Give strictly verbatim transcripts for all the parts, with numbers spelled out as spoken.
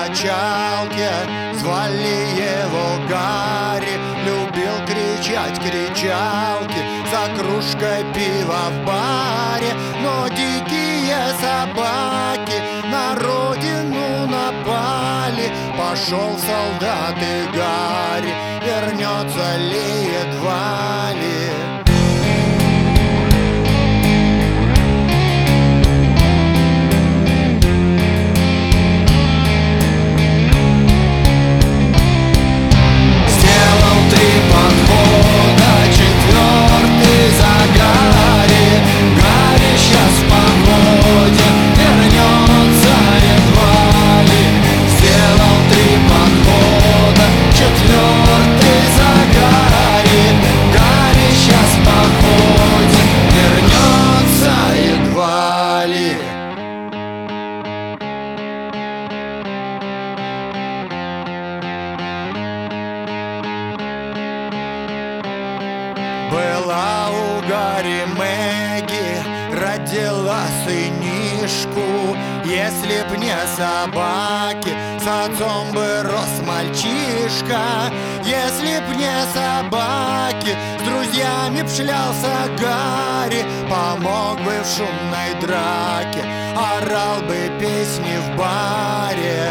качалке, звали его Гарри. Любил кричать кричалки за кружкой пива в баре. Но дикие собаки на родину напали. Пошел солдат и Гарри, вернется ли едва ли. Была у Гарри Мэгги, родила сынишку. Если б не собаки, с отцом бы рос мальчишка. Если б не собаки, с друзьями б шлялся Гарри. Помог бы в шумной драке, орал бы песни в баре.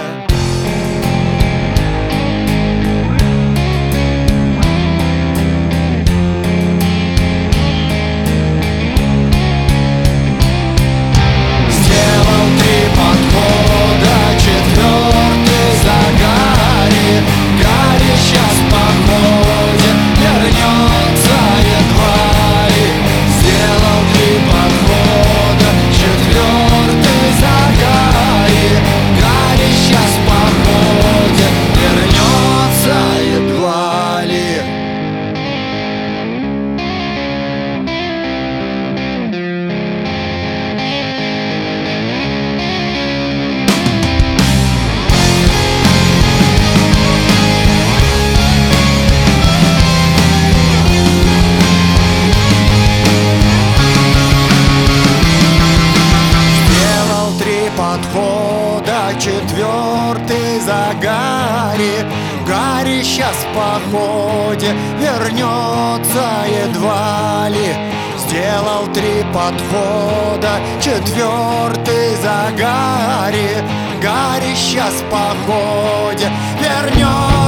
Четвертый за Гарри. Гарри сейчас в походе вернется едва ли. Сделал три подхода, четвертый за Гарри. Гарри сейчас в походе вернется.